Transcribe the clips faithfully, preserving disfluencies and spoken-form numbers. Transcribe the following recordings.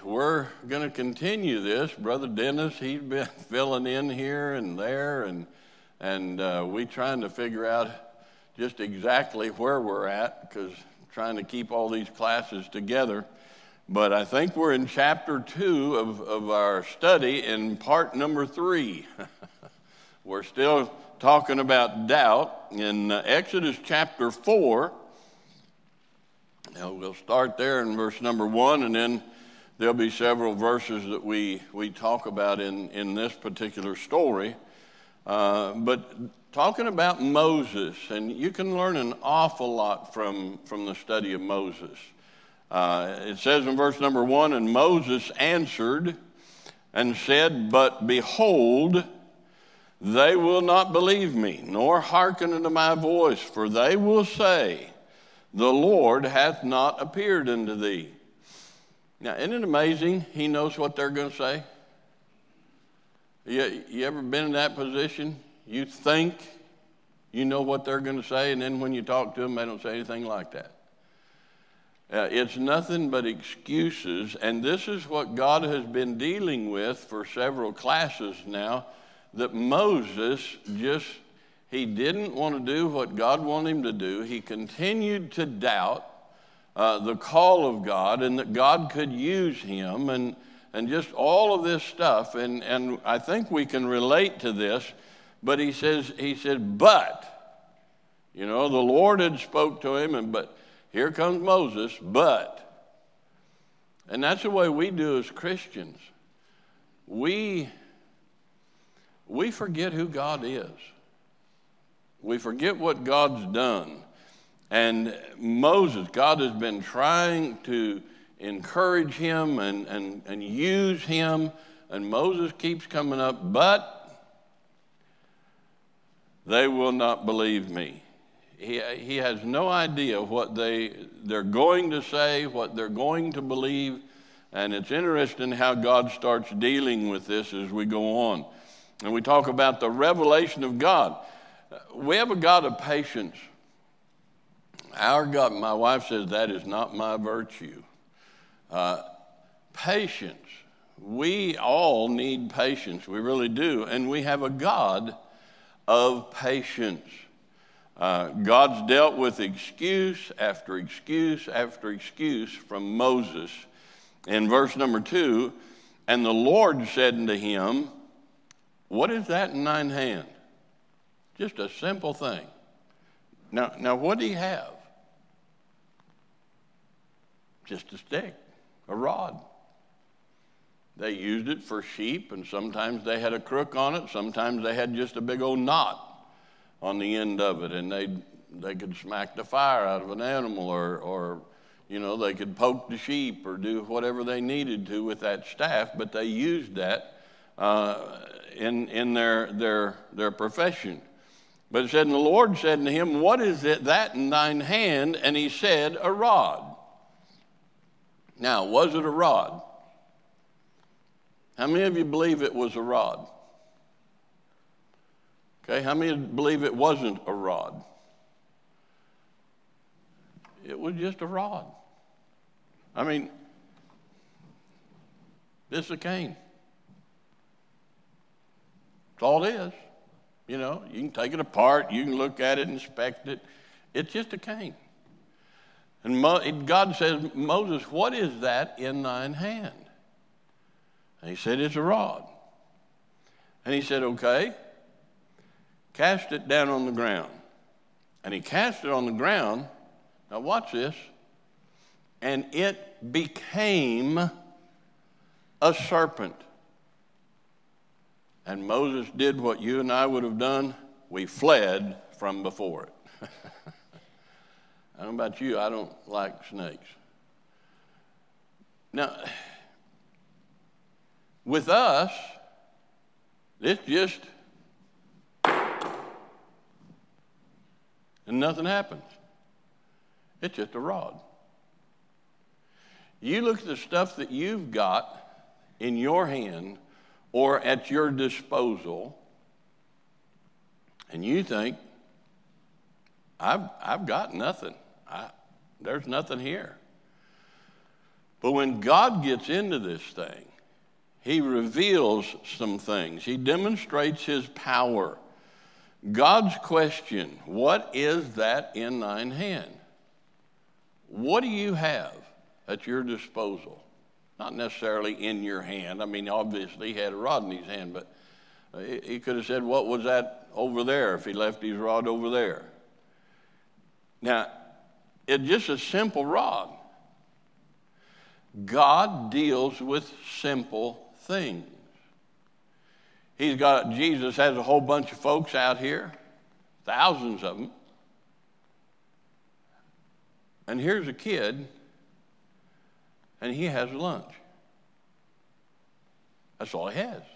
we're going to continue this. Brother Dennis, he's been filling in here and there, and and uh, we trying to figure out just exactly where we're at, because trying to keep all these classes together. But I think we're in chapter two of, of our study in part number three. We're still talking about doubt in uh, Exodus chapter four. Now we'll start there in verse number one, and then there'll be several verses that we, we talk about in, in this particular story. Uh, but talking about Moses, and you can learn an awful lot from, from the study of Moses. Uh, it says in verse number one, and Moses answered and said, but behold, they will not believe me, nor hearken unto my voice, for they will say, the Lord hath not appeared unto thee. Now, isn't it amazing? He knows what they're going to say. You, you ever been in that position? You think you know what they're going to say, and then when you talk to them, they don't say anything like that. Uh, it's nothing but excuses, and this is what God has been dealing with for several classes now, that Moses just, he didn't want to do what God wanted him to do. He continued to doubt uh, the call of God and that God could use him, and, and just all of this stuff, and, and I think we can relate to this, but he says, he said, but, you know, the Lord had spoke to him, and but, here comes Moses, but. And that's the way we do as Christians. We, we forget who God is. We forget what God's done. And Moses, God has been trying to encourage him and, and, and use him. And Moses keeps coming up, but they will not believe me. He, he has no idea what they, they're going to say, what they're going to believe, and it's interesting how God starts dealing with this as we go on. And we talk about the revelation of God. We have a God of patience. Our God, my wife says, that is not my virtue. Uh, patience. We all need patience. We really do. And we have a God of patience. Uh, God's dealt with excuse after excuse after excuse from Moses. In verse number two, and the Lord said unto him, what is that in thine hand? Just a simple thing. Now, now what do you have? Just a stick, a rod. They used it for sheep, and sometimes they had a crook on it. Sometimes they had just a big old knot on the end of it, and they they could smack the fire out of an animal, or or you know, they could poke the sheep or do whatever they needed to with that staff. But they used that uh, in in their their their profession. But it said, and the Lord said unto him, what is it that in thine hand? And he said, a rod. Now, was it a rod? How many of you believe it was a rod? Okay, how many believe it wasn't a rod? It was just a rod. I mean, this is a cane. That's all it is. You know, you can take it apart, you can look at it, inspect it. It's just a cane. And Mo- God says, Moses, what is that in thine hand? And he said, it's a rod. And he said, okay. Cast it down on the ground. And he cast it on the ground. Now watch this. And it became a serpent. And Moses did what you and I would have done. We fled from before it. I don't know about you, I don't like snakes. Now, with us, it's just, and nothing happens. It's just a rod. You look at the stuff that you've got in your hand or at your disposal, and you think, I've, I've got nothing. I, there's nothing here. But when God gets into this thing, he reveals some things. He demonstrates his power. God's question, what is that in thine hand? What do you have at your disposal? Not necessarily in your hand. I mean, obviously he had a rod in his hand, but he could have said, what was that over there if he left his rod over there? Now, it's just a simple rod. God deals with simple things. He's got, Jesus has a whole bunch of folks out here, thousands of them. And here's a kid, and he has lunch. That's all he has.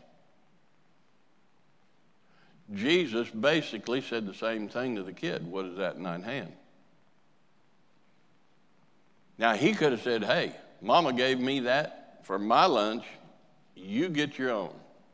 Jesus basically said the same thing to the kid. What is that in thine hand? Now, he could have said, hey, Mama gave me that for my lunch. You get your own.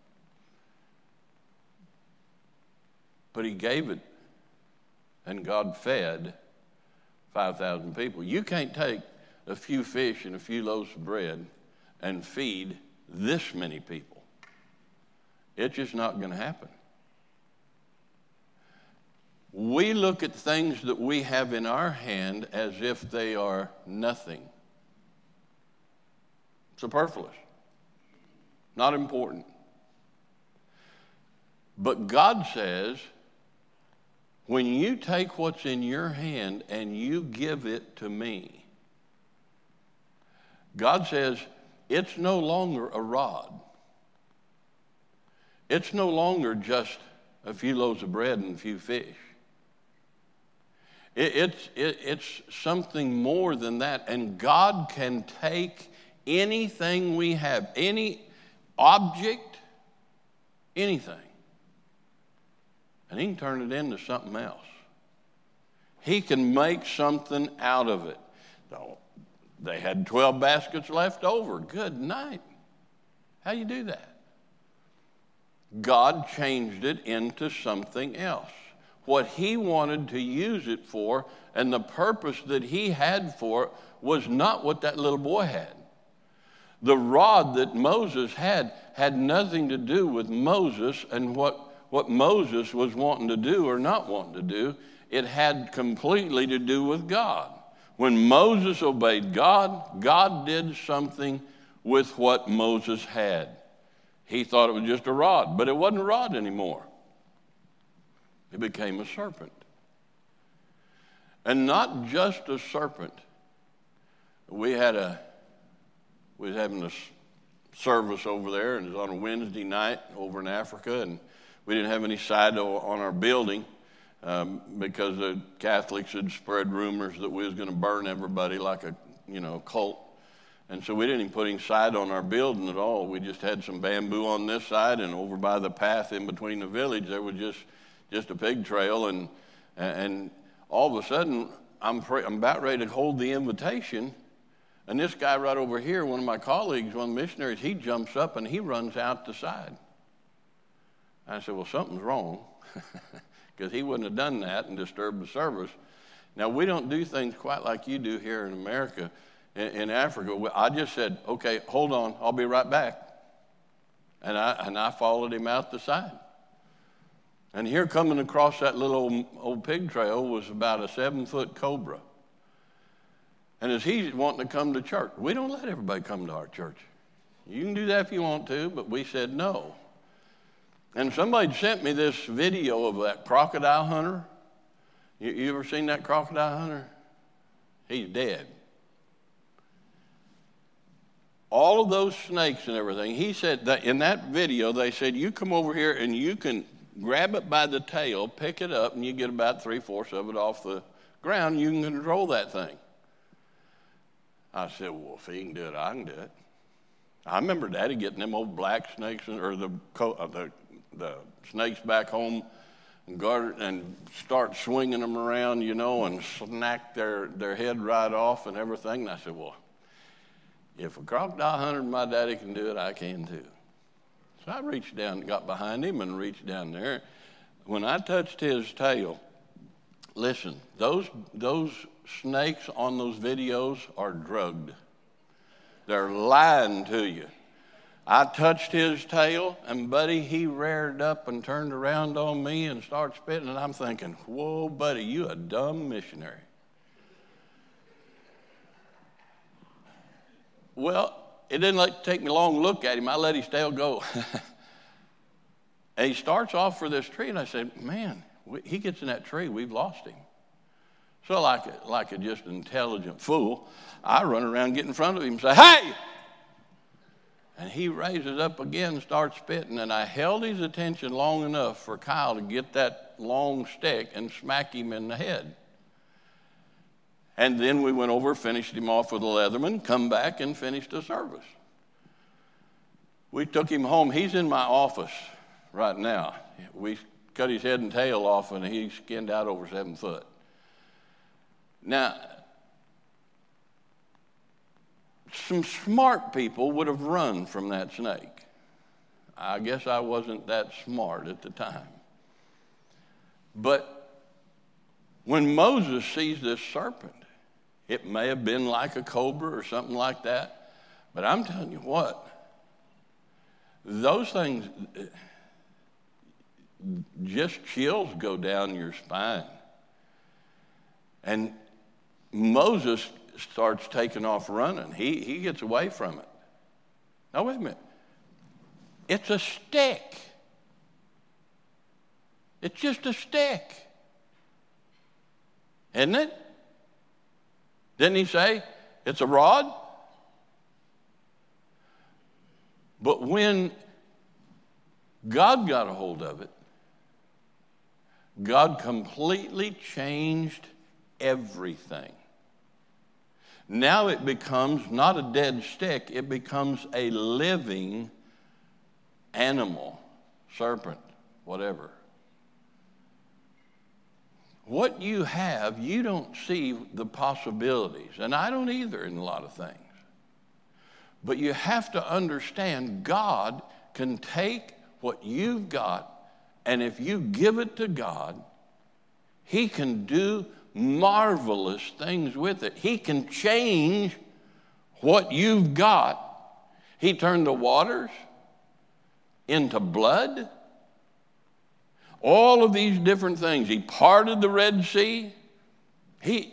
But he gave it, and God fed five thousand people. You can't take a few fish and a few loaves of bread and feed this many people. It's just not going to happen. We look at things that we have in our hand as if they are nothing. Superfluous. Not important. But God says, when you take what's in your hand and you give it to me, God says, it's no longer a rod. It's no longer just a few loaves of bread and a few fish. It, it's, it, it's something more than that. And God can take anything we have, any object, anything, and he can turn it into something else. He can make something out of it. So they had twelve baskets left over. Good night. How do you do that? God changed it into something else. What he wanted to use it for and the purpose that he had for it was not what that little boy had. The rod that Moses had had nothing to do with Moses and what what Moses was wanting to do or not wanting to do. It had completely to do with God. When Moses obeyed God, God did something with what Moses had. He thought it was just a rod, but it wasn't a rod anymore. It became a serpent. And not just a serpent. We had a, we was having a service over there, and it was on a Wednesday night over in Africa, and we didn't have any side on our building um, because the Catholics had spread rumors that we was going to burn everybody like a, you know, cult. And so we didn't even put any side on our building at all. We just had some bamboo on this side, and over by the path in between the village, there was just, just a pig trail. And, and all of a sudden, I'm, pre- I'm about ready to hold the invitation, and this guy right over here, one of my colleagues, one of the missionaries, he jumps up and he runs out the side. I said, well, something's wrong, because he wouldn't have done that and disturbed the service. Now, we don't do things quite like you do here in America. In, in Africa, I just said, okay, hold on, I'll be right back. And I, and I followed him out the side. And here coming across that little old, old pig trail was about a seven-foot cobra. And as he's wanting to come to church, we don't let everybody come to our church. You can do that if you want to, but we said no. And somebody sent me this video of that crocodile hunter. You, you ever seen that crocodile hunter? He's dead. All of those snakes and everything, he said that in that video, they said, you come over here and you can grab it by the tail, pick it up, and you get about three-fourths of it off the ground. You can control that thing. I said, well, if he can do it, I can do it. I remember Daddy getting them old black snakes, or the, uh, the the snakes back home and guard and start swinging them around, you know, and snack their, their head right off and everything. And I said, well, if a crocodile hunter and my daddy can do it, I can too. So I reached down, got behind him and reached down there. When I touched his tail, listen, those, those snakes on those videos are drugged. They're lying to you. I touched his tail, and buddy, he reared up and turned around on me and started spitting, and I'm thinking, whoa, buddy, you a dumb missionary. Well, it didn't like take me long to look at him. I let his tail go. And he starts off for this tree, and I said, man, he gets in that tree, we've lost him. So like a, like a just intelligent fool, I run around, get in front of him and say, hey! And he raises up again and starts spitting, and I held his attention long enough for Kyle to get that long stick and smack him in the head. And then we went over, finished him off with a Leatherman, come back and finished the service. We took him home. He's in my office right now. We cut his head and tail off, and he skinned out over seven foot. Now, some smart people would have run from that snake. I guess I wasn't that smart at the time. But when Moses sees this serpent, it may have been like a cobra or something like that, but I'm telling you what, those things, just chills go down your spine. And Moses starts taking off running. He, he gets away from it. Now, wait a minute. It's a stick. It's just a stick. Isn't it? Didn't he say it's a rod? But when God got a hold of it, God completely changed everything. Now it becomes not a dead stick, it becomes a living animal, serpent, whatever. What you have, you don't see the possibilities, and I don't either in a lot of things. But you have to understand God can take what you've got, and if you give it to God, He can do marvelous things with it. He can change what you've got. He turned the waters into blood. All of these different things. He parted the Red Sea. He,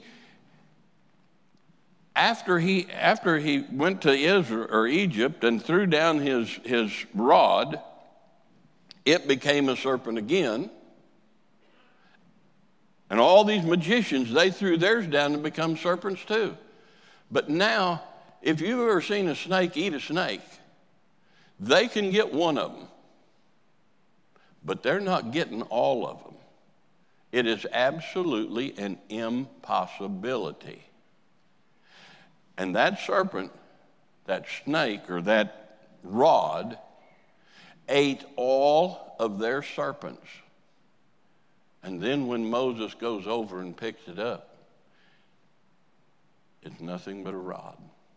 after he, after he went to Israel or Egypt and threw down his, his rod, it became a serpent again. And all these magicians, they threw theirs down to become serpents too. But now, if you've ever seen a snake eat a snake, they can get one of them. But they're not getting all of them. It is absolutely an impossibility. And that serpent, that snake, or that rod, ate all of their serpents. And then when Moses goes over and picks it up, it's nothing but a rod.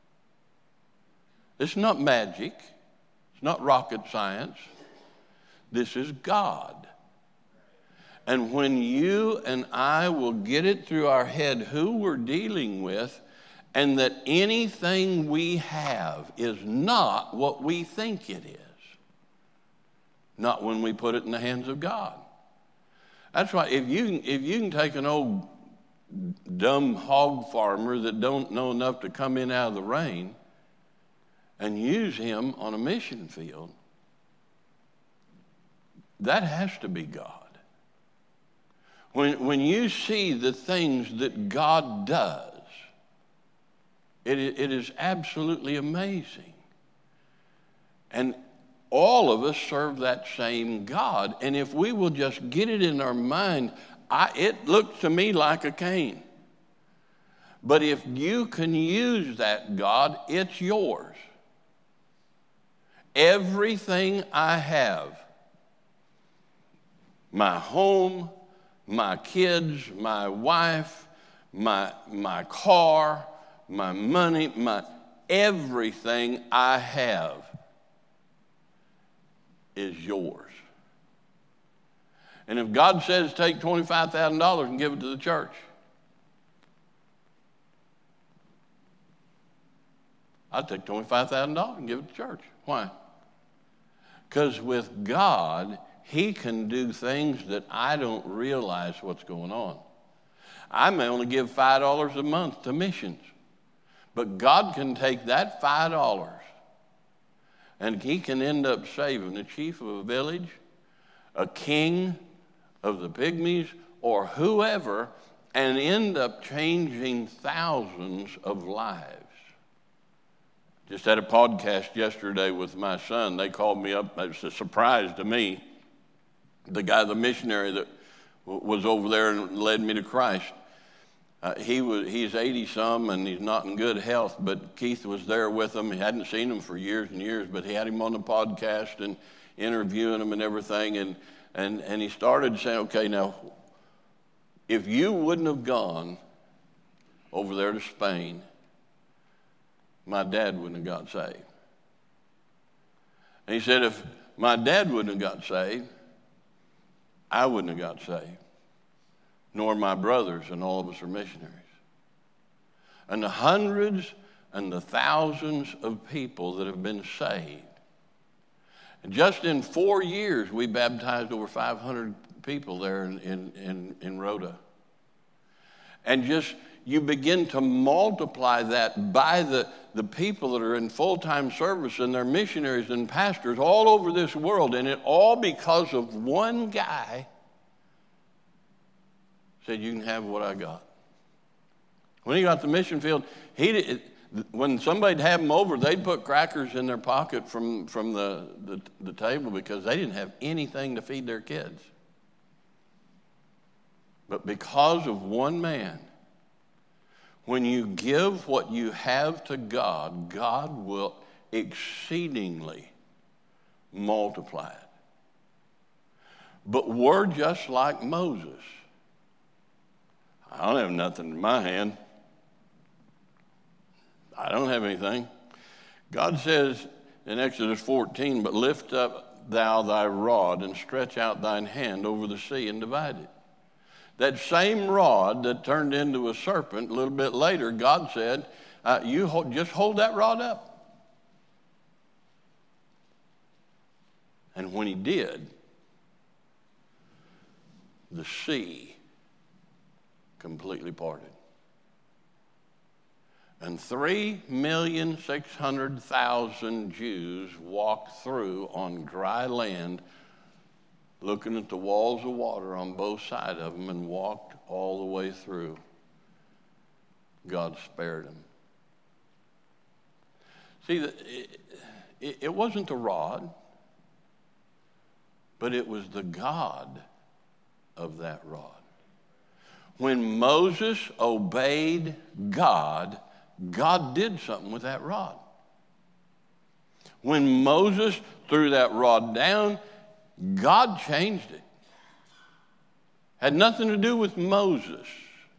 It's not magic. It's not rocket science. This is God. And when you and I will get it through our head who we're dealing with, and that anything we have is not what we think it is, not when we put it in the hands of God. That's why if you, if you can take an old dumb hog farmer that don't know enough to come in out of the rain and use him on a mission field, that has to be God. When, when you see the things that God does, it, it is absolutely amazing. And all of us serve that same God. And if we will just get it in our mind, I, it looks to me like a cane. But if you can use that God, it's yours. Everything I have, my home, my kids, my wife, my, my car, my money, my everything I have is yours. And if God says take twenty-five thousand dollars and give it to the church, I'd take twenty-five thousand dollars and give it to church. Why? Because with God, he can do things that I don't realize what's going on. I may only give five dollars a month to missions, but God can take that five dollars and he can end up saving the chief of a village, a king of the pygmies, or whoever, and end up changing thousands of lives. Just had a podcast yesterday with my son. They called me up. It was a surprise to me. The guy, the missionary that w- was over there and led me to Christ, uh, he was he's eighty-some and he's not in good health, but Keith was there with him. He hadn't seen him for years and years, but he had him on the podcast and interviewing him and everything. And, and, and he started saying, okay, now, if you wouldn't have gone over there to Spain, my dad wouldn't have got saved. And he said, if my dad wouldn't have got saved, I wouldn't have got saved, nor my brothers, and all of us are missionaries. And the hundreds and the thousands of people that have been saved. And just in four years, we baptized over five hundred people there in, in, in, in Rhoda. And just, you begin to multiply that by the, the people that are in full-time service and they're missionaries and pastors all over this world. And it all because of one guy said, you can have what I got. When he got the mission field, he did, when somebody'd have him over, they'd put crackers in their pocket from, from the, the, the table because they didn't have anything to feed their kids. But because of one man, when you give what you have to God, God will exceedingly multiply it. But we're just like Moses. I don't have nothing in my hand. I don't have anything. God says in Exodus fourteen, but lift up thou thy rod and stretch out thine hand over the sea and divide it. That same rod that turned into a serpent, a little bit later, God said, uh, you hold, just hold that rod up. And when he did, the sea completely parted. And three million six hundred thousand Jews walked through on dry land, looking at the walls of water on both sides of them, and walked all the way through. God spared them. See, it, it, it wasn't the rod, but it was the God of that rod. When Moses obeyed God, God did something with that rod. When Moses threw that rod down, God changed it. Had nothing to do with Moses.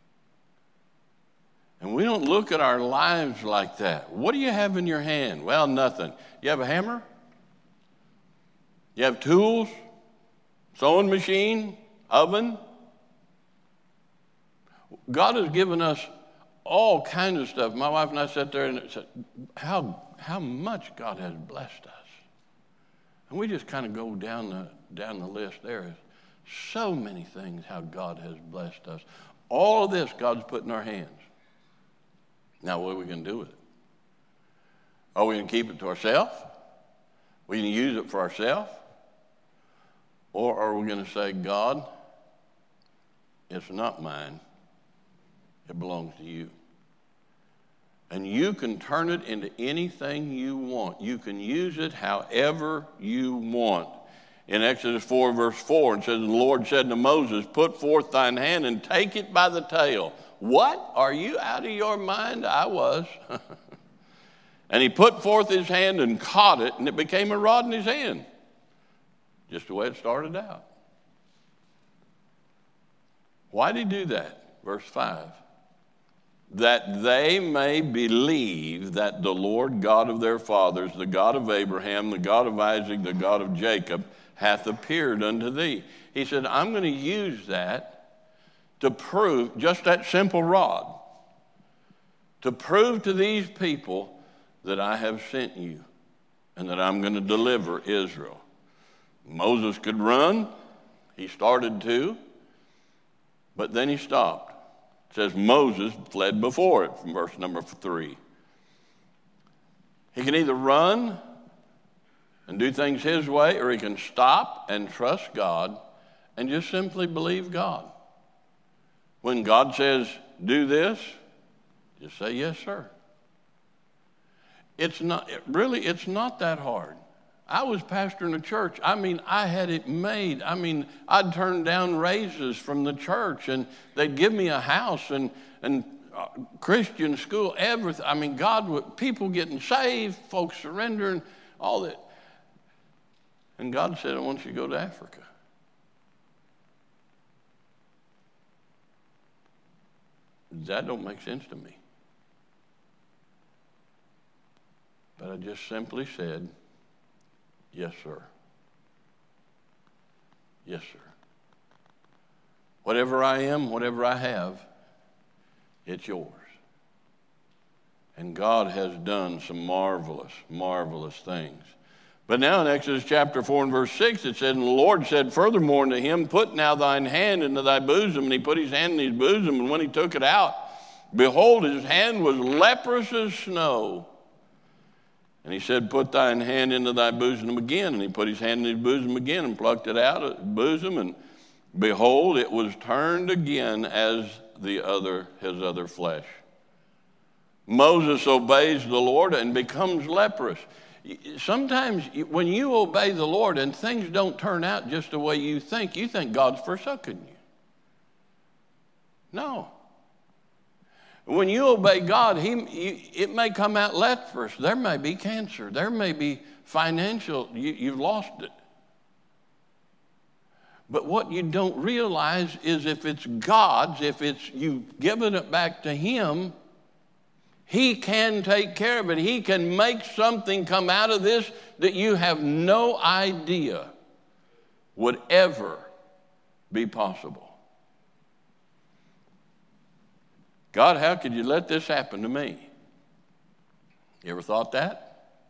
And we don't look at our lives like that. What do you have in your hand? Well, nothing. You have a hammer? You have tools? Sewing machine? Oven? God has given us all kinds of stuff. My wife and I sat there and said, how, how much God has blessed us. And we just kind of go down the, down the list. There is so many things how God has blessed us. All of this God's put in our hands. Now, what are we going to do with it? Are we going to keep it to ourselves? Are we going to use it for ourselves? Or are we going to say, God, it's not mine. It belongs to you. And you can turn it into anything you want. You can use it however you want. In Exodus four, verse four, it says, and the Lord said to Moses, put forth thine hand and take it by the tail. What? Are you out of your mind? I was. And he put forth his hand and caught it, and it became a rod in his hand. Just the way it started out. Why did he do that? Verse five. That they may believe that the Lord God of their fathers, the God of Abraham, the God of Isaac, the God of Jacob, hath appeared unto thee. He said, I'm going to use that to prove, just that simple rod, to prove to these people that I have sent you and that I'm going to deliver Israel. Moses could run. He started to, but then he stopped. It says Moses fled before it from verse number three. He can either run and do things his way, or he can stop and trust God and just simply believe God. When God says, do this, just say, yes, sir. It's not, really, it's not that hard. I was pastoring a church. I mean, I had it made. I mean, I'd turn down raises from the church, and they'd give me a house and, and Christian school, everything. I mean, God, would, people getting saved, folks surrendering, all that. And God said, I want you to go to Africa. That don't make sense to me. But I just simply said, yes, sir. Yes, sir. Whatever I am, whatever I have, it's yours. And God has done some marvelous, marvelous things. But now in Exodus chapter four and verse six, it said, and the Lord said furthermore unto him, put now thine hand into thy bosom. And he put his hand in his bosom, and when he took it out, behold, his hand was leprous as snow. And he said, put thine hand into thy bosom again. And he put his hand in his bosom again and plucked it out of his bosom. And behold, it was turned again as the other, his other flesh. Moses obeys the Lord and becomes leprous. Sometimes when you obey the Lord and things don't turn out just the way you think, you think God's forsaken you. No. When you obey God, he, you, it may come out leprous. There may be cancer. There may be financial. You, you've lost it. But what you don't realize is if it's God's, if it's you've given it back to Him, He can take care of it. He can make something come out of this that you have no idea would ever be possible. God, how could you let this happen to me? You ever thought that?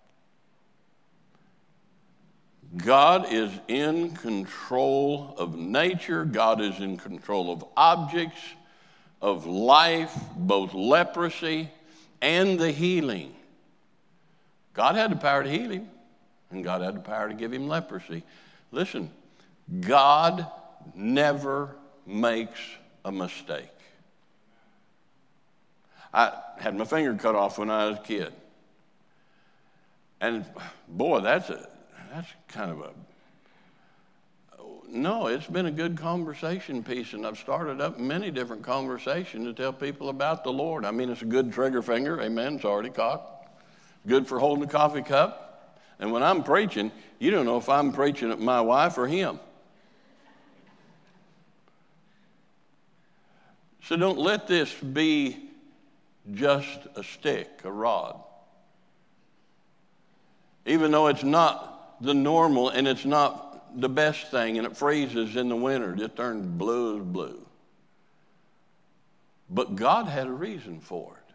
God is in control of nature. God is in control of objects, of life, both leprosy and the healing. God had the power to heal him, and God had the power to give him leprosy. Listen, God never makes a mistake. I had my finger cut off when I was a kid. And boy, that's a that's kind of a no, it's been a good conversation piece, and I've started up many different conversations to tell people about the Lord. I mean, it's a good trigger finger, amen, it's already cocked. Good for holding a coffee cup. And when I'm preaching, you don't know if I'm preaching at my wife or him. So don't let this be just a stick, a rod. Even though it's not the normal and it's not the best thing, and it freezes in the winter, just turns blue as blue. But God had a reason for it.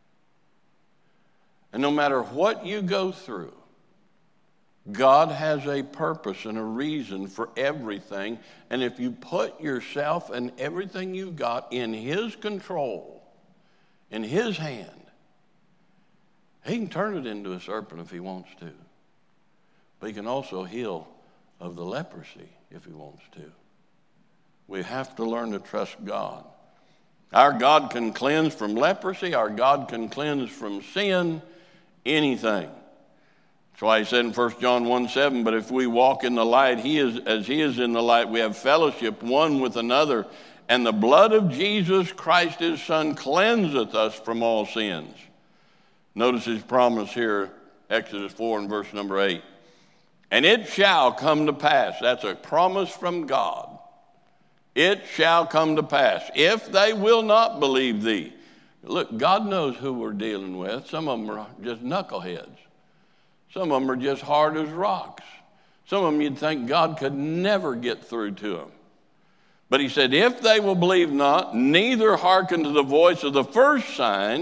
And no matter what you go through, God has a purpose and a reason for everything. And if you put yourself and everything you've got in His control, in His hand, He can turn it into a serpent if He wants to. But He can also heal of the leprosy if He wants to. We have to learn to trust God. Our God can cleanse from leprosy. Our God can cleanse from sin, anything. That's why He said in First John one seven, but if we walk in the light, He is as He is in the light, we have fellowship one with another, and the blood of Jesus Christ, His Son, cleanseth us from all sins. Notice His promise here, Exodus four and verse number eight. And it shall come to pass. That's a promise from God. It shall come to pass if they will not believe thee. Look, God knows who we're dealing with. Some of them are just knuckleheads. Some of them are just hard as rocks. Some of them you'd think God could never get through to them. But He said, if they will believe not, neither hearken to the voice of the first sign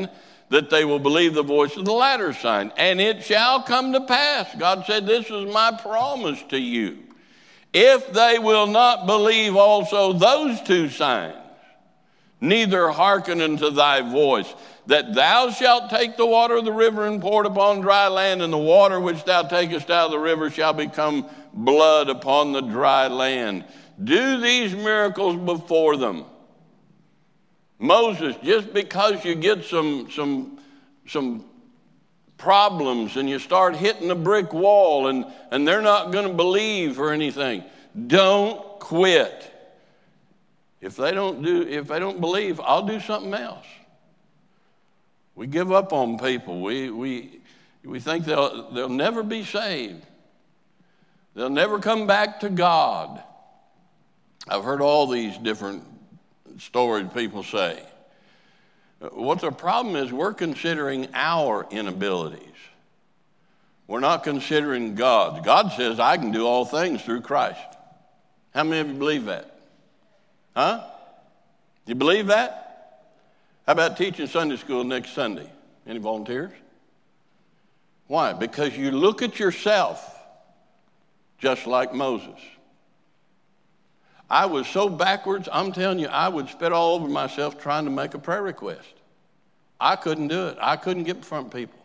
that they will believe the voice of the latter sign. And it shall come to pass. God said, this is my promise to you. If they will not believe also those two signs, neither hearken unto thy voice, that thou shalt take the water of the river and pour it upon dry land, and the water which thou takest out of the river shall become blood upon the dry land. Do these miracles before them. Moses, just because you get some, some, some problems and you start hitting a brick wall and, and they're not going to believe or anything, don't quit. If they don't do, if they don't believe, I'll do something else. We give up on people. We, we, we think they'll, they'll never be saved. They'll never come back to God. I've heard all these different stories people say. What the problem is, we're considering our inabilities. We're not considering God's. God says, I can do all things through Christ. How many of you believe that? Huh? You believe that? How about teaching Sunday school next Sunday? Any volunteers? Why? Because you look at yourself just like Moses. I was so backwards, I'm telling you, I would spit all over myself trying to make a prayer request. I couldn't do it. I couldn't get in front of people.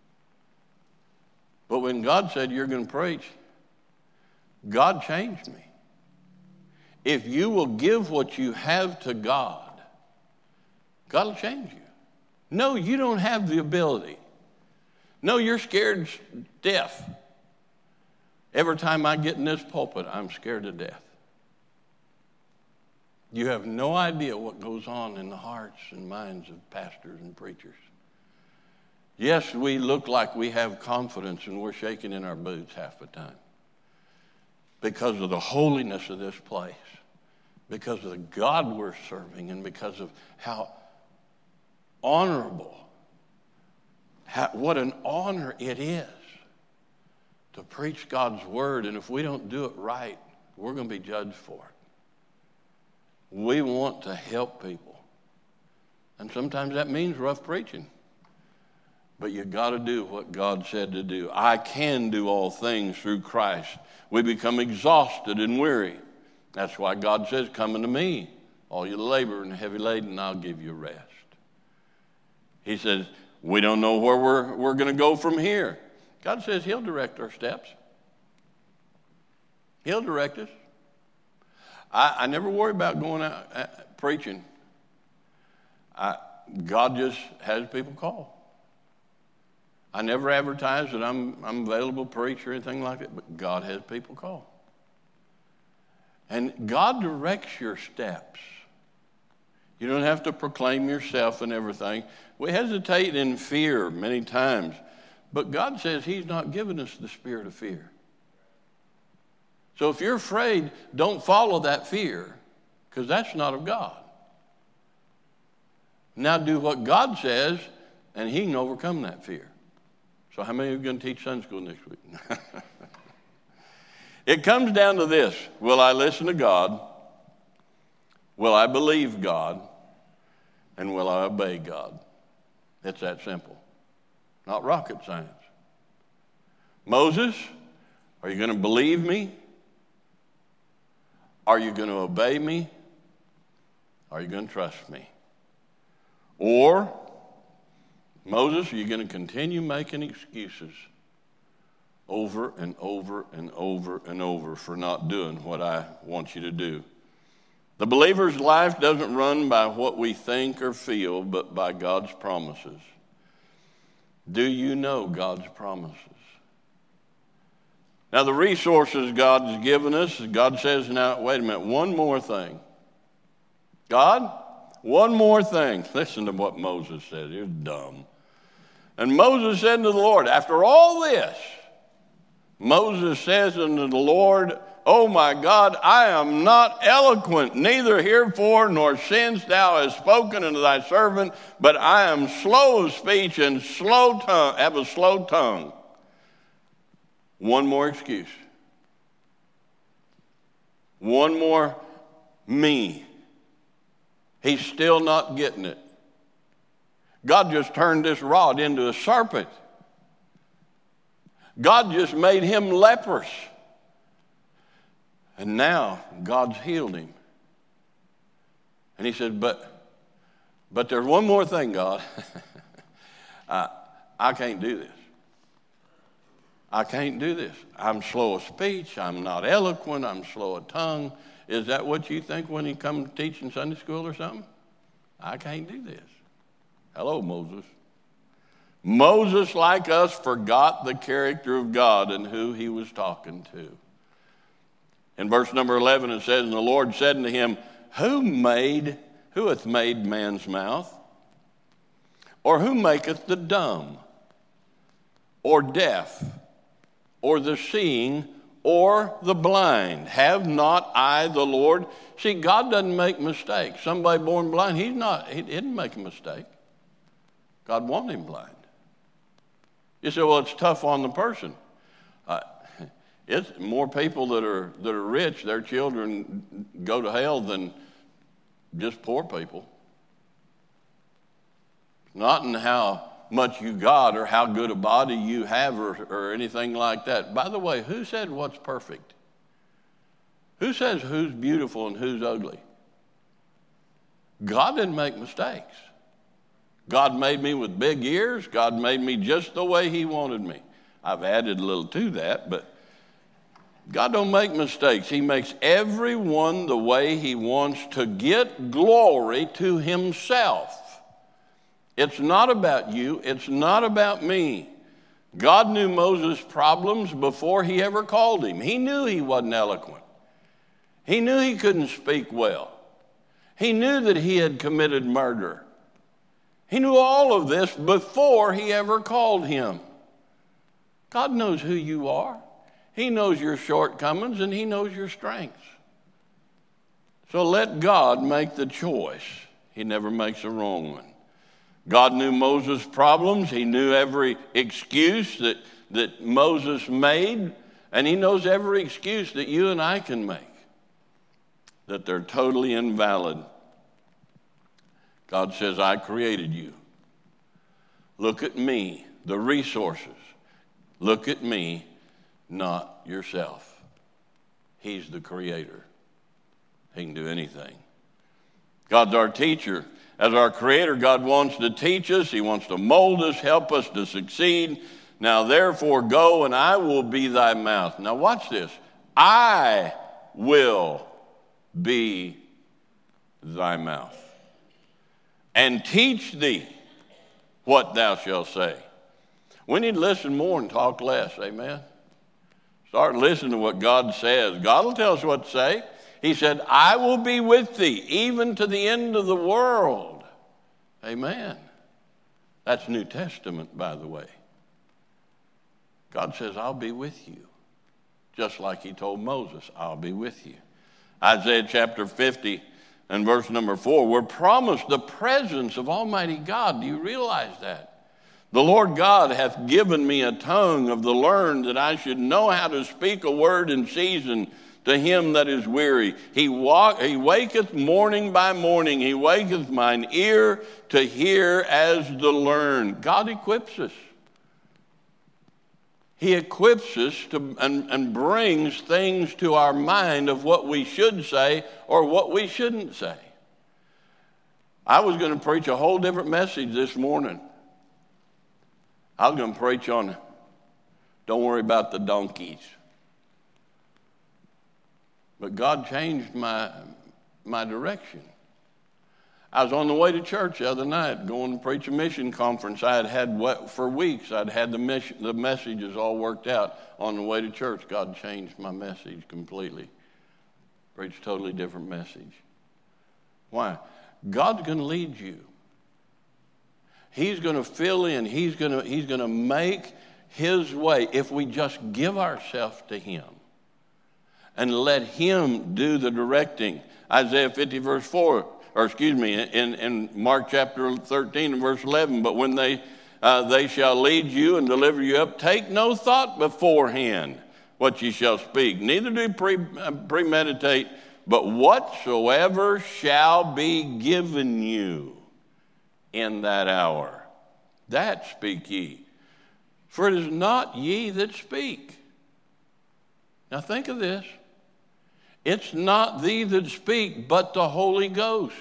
But when God said, you're going to preach, God changed me. If you will give what you have to God, God will change you. No, you don't have the ability. No, you're scared deaf. Every time I get in this pulpit, I'm scared to death. You have no idea what goes on in the hearts and minds of pastors and preachers. Yes, we look like we have confidence and we're shaking in our boots half the time because of the holiness of this place, because of the God we're serving, and because of how honorable, how, what an honor it is to preach God's word. And if we don't do it right, we're going to be judged for it. We want to help people. And sometimes that means rough preaching. But you got to do what God said to do. I can do all things through Christ. We become exhausted and weary. That's why God says, come unto me, all you labor and heavy laden, and I'll give you rest. He says, we don't know where we're, we're going to go from here. God says he'll direct our steps. He'll direct us. I, I never worry about going out uh, preaching. I, God just has people call. I never advertise that I'm, I'm available to preach or anything like that, but God has people call. And God directs your steps. You don't have to proclaim yourself and everything. We hesitate in fear many times, but God says he's not given us the spirit of fear. So if you're afraid, don't follow that fear, because that's not of God. Now do what God says, and he can overcome that fear. So how many of you are going to teach Sunday school next week? It comes down to this. Will I listen to God? Will I believe God? And will I obey God? It's that simple. Not rocket science. Moses, are you going to believe me? Are you going to obey me? Are you going to trust me? Or, Moses, are you going to continue making excuses over and over and over and over for not doing what I want you to do? The believer's life doesn't run by what we think or feel, but by God's promises. Do you know God's promises? Now, the resources God's given us, God says, now, wait a minute, one more thing. God, one more thing. Listen to what Moses said. He was dumb. And Moses said to the Lord, after all this, Moses says unto the Lord, oh my God, I am not eloquent, neither herefore nor since thou hast spoken unto thy servant, but I am slow of speech and slow tongue, have a slow tongue. One more excuse. One more me. He's still not getting it. God just turned this rod into a serpent. God just made him leprous. And now God's healed him. And he said, but, but there's one more thing, God. I, I can't do this. I can't do this. I'm slow of speech. I'm not eloquent. I'm slow of tongue. Is that what you think when you come teach in Sunday school or something? I can't do this. Hello, Moses. Moses, like us, forgot the character of God and who he was talking to. In verse number eleven, it says, and the Lord said unto him, Who made, who hath made man's mouth? Or who maketh the dumb, or deaf, or the seeing, or the blind? Have not I the Lord? See, God doesn't make mistakes. Somebody born blind, he's not, he didn't make a mistake. God wanted him blind. You say, well, it's tough on the person. Uh, it's more people that are that are rich, their children go to hell than just poor people. Not in how much you got or how good a body you have or, or anything like that. By the way, who said what's perfect? Who says who's beautiful and who's ugly? God didn't make mistakes. God made me with big ears. God made me just the way he wanted me. I've added a little to that, but God don't make mistakes. He makes everyone the way he wants to get glory to himself. It's not about you. It's not about me. God knew Moses' problems before he ever called him. He knew he wasn't eloquent. He knew he couldn't speak well. He knew that he had committed murder. He knew all of this before he ever called him. God knows who you are. He knows your shortcomings and he knows your strengths. So let God make the choice. He never makes a wrong one. God knew Moses' problems. He knew every excuse that, that Moses made, and he knows every excuse that you and I can make, that they're totally invalid. God says, I created you. Look at me, the resources. Look at me, not yourself. He's the creator. He can do anything. God's our teacher. As our creator, God wants to teach us. He wants to mold us, help us to succeed. Now, therefore, go and I will be thy mouth. Now, watch this. I will be thy mouth and teach thee what thou shalt say. We need to listen more and talk less, amen? Start listening to what God says. God will tell us what to say. He said, I will be with thee, even to the end of the world. Amen. That's New Testament, by the way. God says, I'll be with you. Just like he told Moses, I'll be with you. Isaiah chapter fifty and verse number four, we're promised the presence of Almighty God. Do you realize that? The Lord God hath given me a tongue of the learned, that I should know how to speak a word in season to him that is weary. He walk, he waketh morning by morning. He waketh mine ear to hear as the learned. God equips us. He equips us to, and, and brings things to our mind of what we should say or what we shouldn't say. I was going to preach a whole different message this morning. I was going to preach on, don't worry about the donkeys. But God changed my, my direction. I was on the way to church the other night going to preach a mission conference. I had had, for weeks, I'd had the, mission, the messages all worked out. On the way to church, God changed my message completely. Preached a totally different message. Why? God's going to lead you. He's going to fill in. He's going to, he's going to make his way if we just give ourselves to him and let him do the directing. Isaiah fifty verse four, or excuse me, in, in Mark chapter thirteen and verse eleven, but when they, uh, they shall lead you and deliver you up, take no thought beforehand what ye shall speak, neither do pre, uh, premeditate, but whatsoever shall be given you, in that hour. That speak ye. For it is not ye that speak. Now think of this. It's not thee that speak, but the Holy Ghost.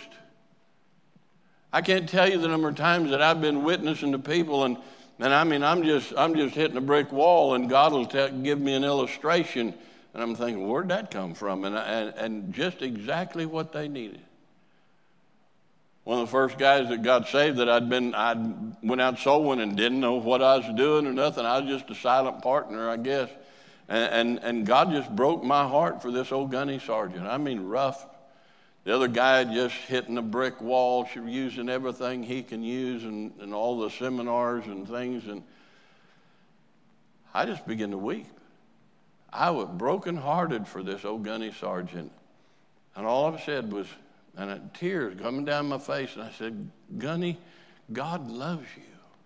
I can't tell you the number of times that I've been witnessing to people, and, and I mean, I'm just I'm just hitting a brick wall, and God will tell, give me an illustration, and I'm thinking, where'd that come from? And, and, and just exactly what they needed. One of the first guys that got saved that I'd been, I went out soul winning and didn't know what I was doing or nothing. I was just a silent partner, I guess. And, and, and God just broke my heart for this old gunny sergeant. I mean, rough. The other guy just hitting a brick wall, using everything he can use and, and all the seminars and things. And I just began to weep. I was brokenhearted for this old gunny sergeant. And all I said was, and it, tears coming down my face, and I said, Gunny, God loves you.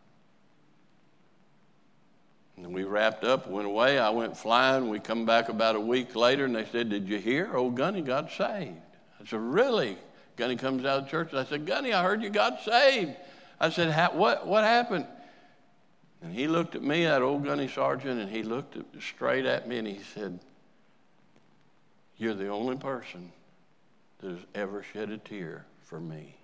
And we wrapped up, went away. I went flying. We come back about a week later, and they said, did you hear? Old Gunny got saved. I said, really? Gunny comes out of church, and I said, Gunny, I heard you got saved. I said, what, what happened? And he looked at me, that old gunny sergeant, and he looked at, straight at me, and he said, you're the only person that has ever shed a tear for me.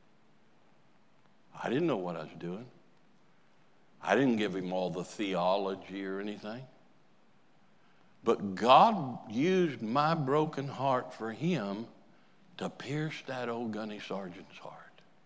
I didn't know what I was doing. I didn't give him all the theology or anything. But God used my broken heart for him to pierce that old gunny sergeant's heart.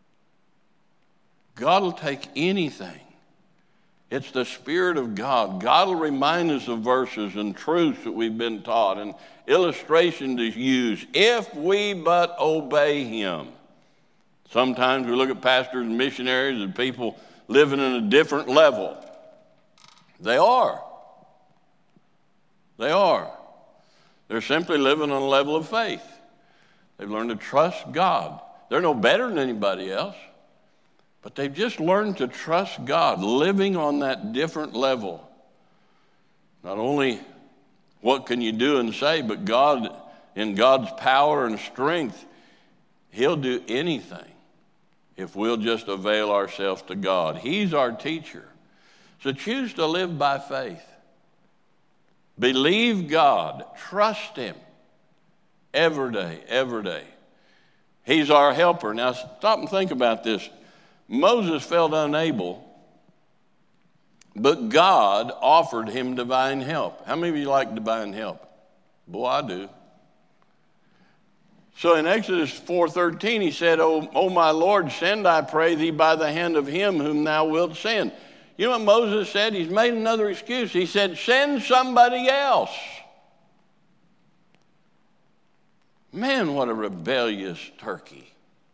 God will take anything. It's the Spirit of God. God will remind us of verses and truths that we've been taught and illustrations to use if we but obey him. Sometimes we look at pastors and missionaries and people living in a different level. They are. They are. They're simply living on a level of faith. They've learned to trust God. They're no better than anybody else. But they've just learned to trust God, living on that different level. Not only what can you do and say, but God, in God's power and strength, he'll do anything if we'll just avail ourselves to God. He's our teacher. So choose to live by faith. Believe God. Trust him every day, every day. He's our helper. Now stop and think about this. Moses felt unable, but God offered him divine help. How many of you like divine help? Boy, I do. So in Exodus four thirteen, he said, O, O my Lord, send, I pray thee, by the hand of him whom thou wilt send. You know what Moses said? He's made another excuse. He said, send somebody else. Man, what a rebellious turkey.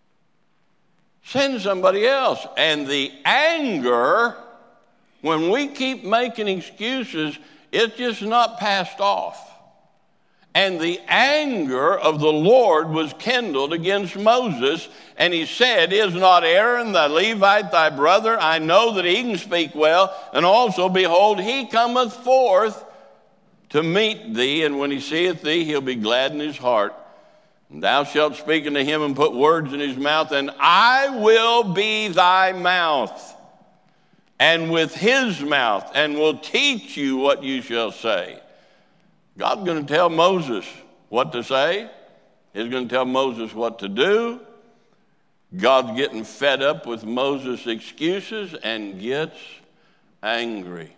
Send somebody else. And the anger, when we keep making excuses, it's just not passed off. And the anger of the Lord was kindled against Moses, and he said, is not Aaron the Levite thy brother? I know that he can speak well, and also, behold, he cometh forth to meet thee, and when he seeth thee, he'll be glad in his heart. And thou shalt speak unto him and put words in his mouth, and I will be thy mouth, and with his mouth, and will teach you what you shall say. God's going to tell Moses what to say. He's going to tell Moses what to do. God's getting fed up with Moses' excuses and gets angry.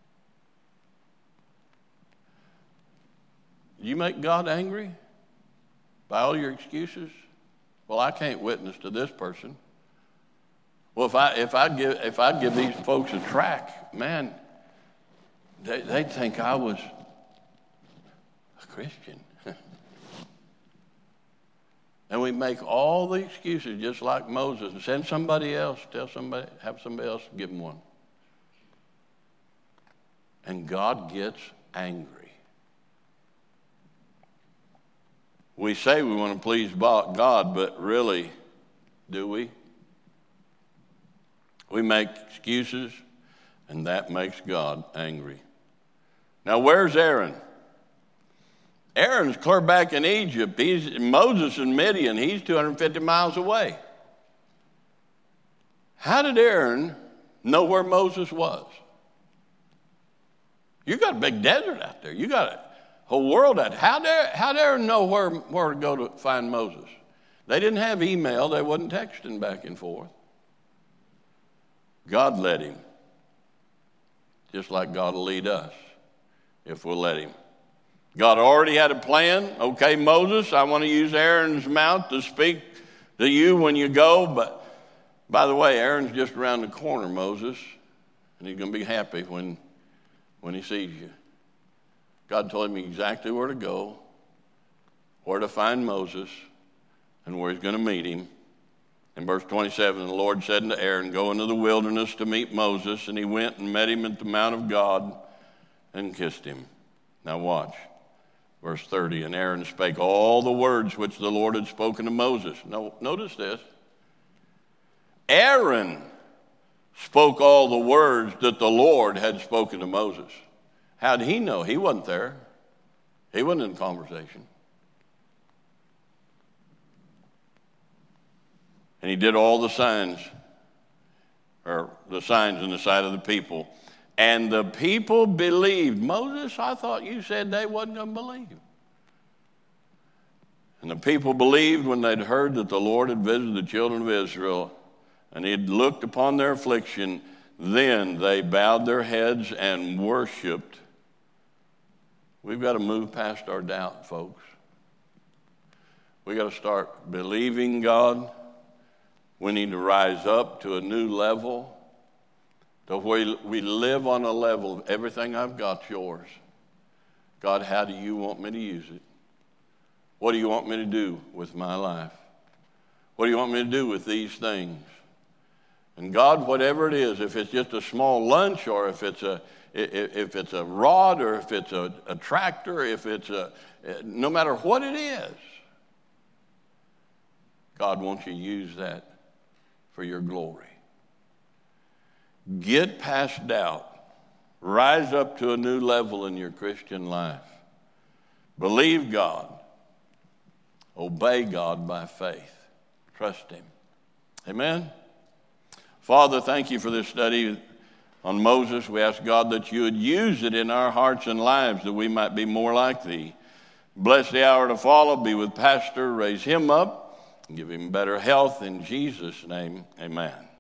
You make God angry by all your excuses? Well, I can't witness to this person. Well, if I if I give if I give these folks a tract, man, they they'd think I was a Christian. And we make all the excuses just like Moses and send somebody else, tell somebody, have somebody else give them one. And God gets angry. We say we want to please God, but really, do we? We make excuses, and that makes God angry. Now, where's Aaron? Aaron's clear back in Egypt. He's Moses in Midian. He's two hundred fifty miles away. How did Aaron know where Moses was? You got a big desert out there. You got a whole world out there. How did, how did Aaron know where, where to go to find Moses? They didn't have email. They wasn't texting back and forth. God led him, just like God will lead us if we'll let him. God already had a plan. Okay, Moses, I want to use Aaron's mouth to speak to you when you go. But by the way, Aaron's just around the corner, Moses, and he's going to be happy when, when he sees you. God told him exactly where to go, where to find Moses, and where he's going to meet him. In verse twenty-seven, the Lord said unto Aaron, go into the wilderness to meet Moses. And he went and met him at the mount of God and kissed him. Now watch. Verse thirty, and Aaron spake all the words which the Lord had spoken to Moses. Now, notice this. Aaron spoke all the words that the Lord had spoken to Moses. How did he know? He wasn't there. He wasn't in the conversation. And he did all the signs, or the signs in the sight of the people. And the people believed. Moses, I thought you said they wasn't going to believe. And the people believed when they'd heard that the Lord had visited the children of Israel, and he had looked upon their affliction. Then they bowed their heads and worshiped. We've got to move past our doubt, folks. We've got to start believing God. We need to rise up to a new level, to where we live on a level of everything I've got's yours. God, how do you want me to use it? What do you want me to do with my life? What do you want me to do with these things? And God, whatever it is, if it's just a small lunch, or if it's a if it's a rod, or if it's a, a tractor, if it's a no matter what it is, God wants you to use that for your glory. Get past doubt. Rise up to a new level in your Christian life. Believe God. Obey God by faith. Trust him. Amen? Father, thank you for this study on Moses. We ask, God, that you would use it in our hearts and lives, that we might be more like thee. Bless the hour to follow. Be with Pastor. Raise him up. Give him better health in Jesus' name. Amen.